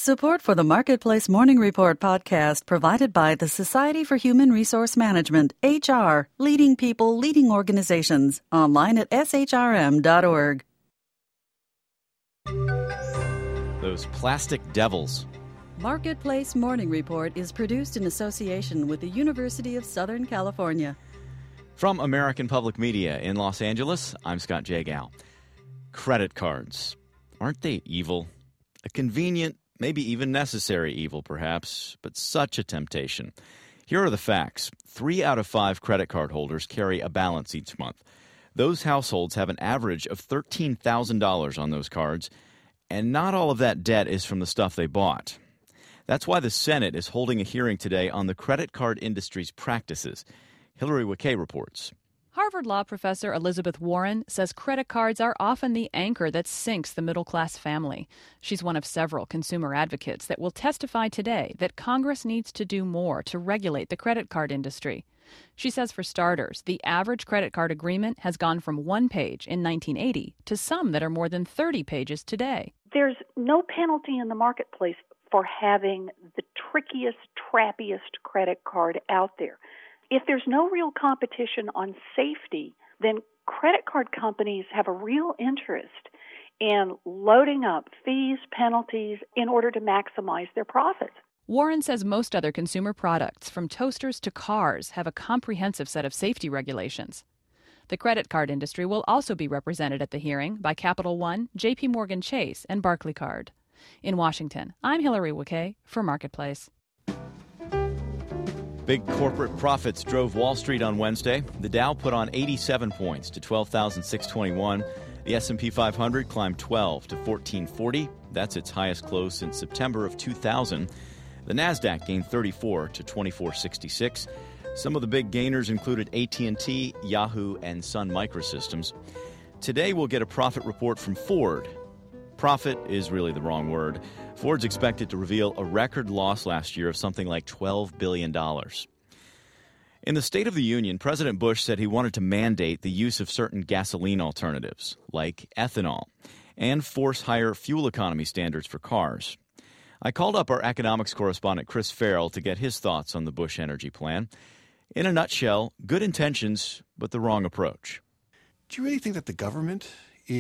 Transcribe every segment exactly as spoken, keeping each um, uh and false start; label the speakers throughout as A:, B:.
A: Support for the Marketplace Morning Report podcast provided by the Society for Human Resource Management, H R, leading people, leading organizations, online at s h r m dot org.
B: Those plastic devils.
A: Marketplace Morning Report is produced in association with the University of Southern California.
B: From American Public Media in Los Angeles, I'm Scott Jagow. Credit cards. Aren't they evil? A convenient, maybe even necessary evil, perhaps, but such a temptation. Here are the facts. Three out of five credit card holders carry a balance each month. Those households have an average of thirteen thousand dollars on those cards, and not all of that debt is from the stuff they bought. That's why the Senate is holding a hearing today on the credit card industry's practices. Hillary Wakay reports.
C: Harvard Law professor Elizabeth Warren says credit cards are often the anchor that sinks the middle-class family. She's one of several consumer advocates that will testify today that Congress needs to do more to regulate the credit card industry. She says, for starters, the average credit card agreement has gone from one page in nineteen eighty to some that are more than thirty pages today.
D: There's no penalty in the marketplace for having the trickiest, trappiest credit card out there. If there's no real competition on safety, then credit card companies have a real interest in loading up fees, penalties, in order to maximize their profits.
C: Warren says most other consumer products, from toasters to cars, have a comprehensive set of safety regulations. The credit card industry will also be represented at the hearing by Capital One, J P Morgan Chase, and Barclaycard. In Washington, I'm Hillary Wakay for Marketplace.
B: Big corporate profits drove Wall Street on Wednesday. The Dow put on eighty-seven points to twelve thousand six hundred twenty-one. The S and P five hundred climbed twelve to fourteen forty. That's its highest close since September of two thousand. The Nasdaq gained thirty-four to twenty-four sixty-six. Some of the big gainers included A T and T, Yahoo, and Sun Microsystems. Today we'll get a profit report from Ford. Profit is really the wrong word. Ford's expected to reveal a record loss last year of something like twelve billion dollars. In the State of the Union, President Bush said he wanted to mandate the use of certain gasoline alternatives, like ethanol, and force higher fuel economy standards for cars. I called up our economics correspondent Chris Farrell to get his thoughts on the Bush energy plan. In a nutshell, good intentions, but the wrong approach.
E: Do you really think that the government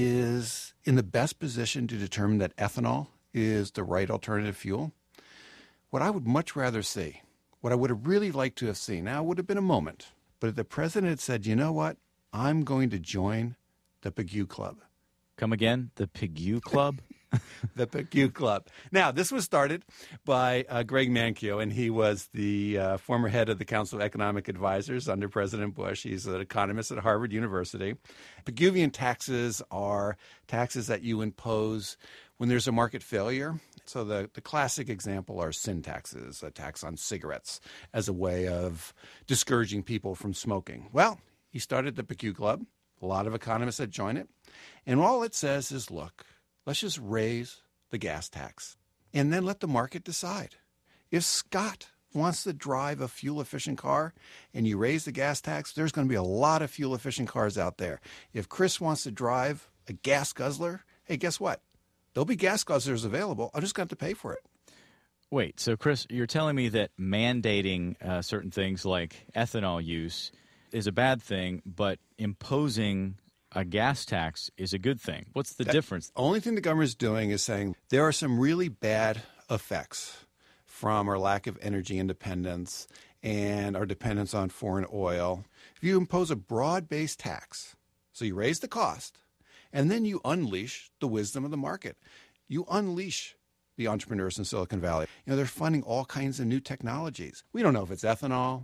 E: is in the best position to determine that ethanol is the right alternative fuel? What I would much rather see, what I would have really liked to have seen, now it would have been a moment, but if the president had said, you know what, I'm going to join the Pigou Club.
B: Come again? The Pigou Club?
E: The Pigou Club. Now, this was started by uh, Greg Mankiw, and he was the uh, former head of the Council of Economic Advisors under President Bush. He's an economist at Harvard University. Pigouvian taxes are taxes that you impose when there's a market failure. So the, the classic example are sin taxes, a tax on cigarettes as a way of discouraging people from smoking. Well, he started the Pigou Club. A lot of economists that join it. And all it says is, look, let's just raise the gas tax and then let the market decide. If Scott wants to drive a fuel-efficient car and you raise the gas tax, there's going to be a lot of fuel-efficient cars out there. If Chris wants to drive a gas guzzler, hey, guess what? There'll be gas guzzlers available. I'm just going to have to pay for it.
B: Wait, so Chris, you're telling me that mandating uh, certain things like ethanol use is a bad thing, but imposing a gas tax is a good thing. What's the
E: that,
B: difference?
E: The only thing the government is doing is saying there are some really bad effects from our lack of energy independence and our dependence on foreign oil. If you impose a broad-based tax, so you raise the cost, and then you unleash the wisdom of the market. You unleash the entrepreneurs in Silicon Valley. You know, they're funding all kinds of new technologies. We don't know if it's ethanol,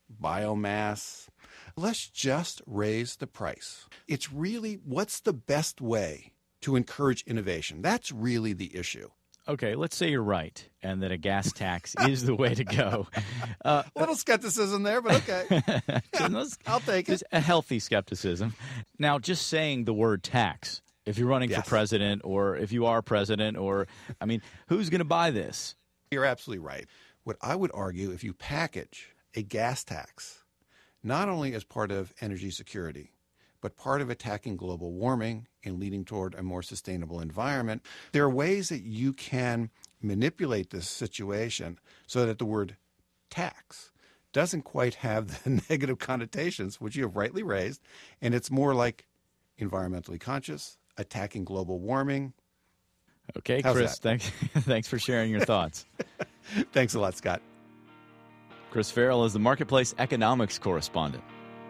E: biomass. Let's just raise the price. It's really, what's the best way to encourage innovation? That's really the issue.
B: Okay, let's say you're right and that a gas tax is the way to go.
E: Uh, a little skepticism there, but okay. I'll take it.
B: Just a healthy skepticism. Now, just saying the word tax, if you're running
E: yes.
B: for president or if you are president or, I mean, who's going to buy this?
E: You're absolutely right. What I would argue, if you package a gas tax not only as part of energy security, but part of attacking global warming and leading toward a more sustainable environment, there are ways that you can manipulate this situation so that the word tax doesn't quite have the negative connotations, which you have rightly raised, and it's more like environmentally conscious, attacking global warming.
B: Okay,
E: How's
B: Chris,
E: that?
B: thanks, thanks for sharing your thoughts.
E: Thanks a lot, Scott.
B: Chris Farrell is the Marketplace economics correspondent.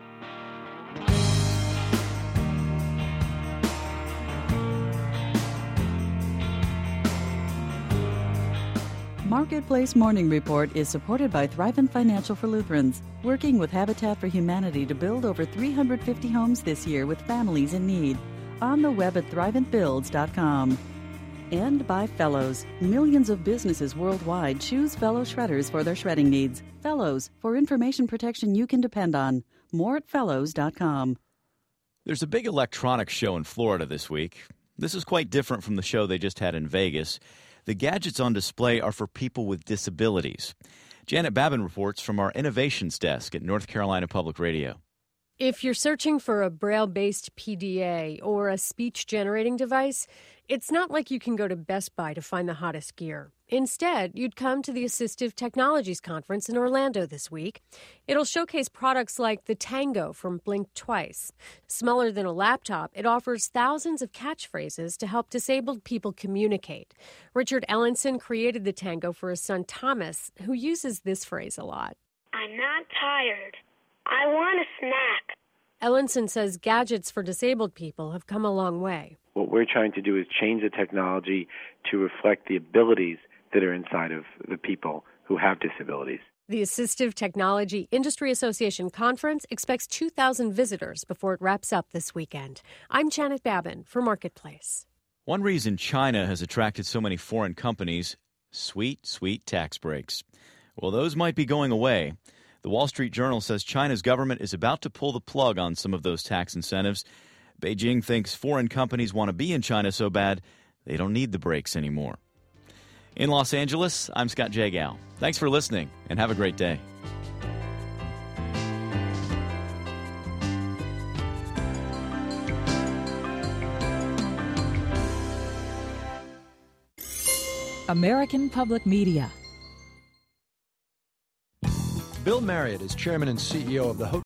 A: Marketplace Morning Report is supported by Thrivent Financial for Lutherans, working with Habitat for Humanity to build over three hundred fifty homes this year with families in need. On the web at thrivent builds dot com. And by Fellows. Millions of businesses worldwide choose Fellow Shredders for their shredding needs. Fellows, for information protection you can depend on. More at fellows dot com.
B: There's a big electronics show in Florida this week. This is quite different from the show they just had in Vegas. The gadgets on display are for people with disabilities. Janet Babin reports from our innovations desk at North Carolina Public Radio.
F: If you're searching for a Braille-based P D A or a speech-generating device, it's not like you can go to Best Buy to find the hottest gear. Instead, you'd come to the Assistive Technologies Conference in Orlando this week. It'll showcase products like the Tango from Blink Twice. Smaller than a laptop, it offers thousands of catchphrases to help disabled people communicate. Richard Ellenson created the Tango for his son Thomas, who uses this phrase a lot.
G: I'm not tired. I want a snack.
F: Ellenson says gadgets for disabled people have come a long way.
H: What we're trying to do is change the technology to reflect the abilities that are inside of the people who have disabilities.
F: The Assistive Technology Industry Association Conference expects two thousand visitors before it wraps up this weekend. I'm Janet Babin for Marketplace.
B: One reason China has attracted so many foreign companies, sweet, sweet tax breaks. Well, those might be going away. The Wall Street Journal says China's government is about to pull the plug on some of those tax incentives. Beijing thinks foreign companies want to be in China so bad they don't need the breaks anymore. In Los Angeles, I'm Scott Jagow. Thanks for listening, and have a great day.
I: American Public Media.
J: Bill Marriott is chairman and C E O of the Hotel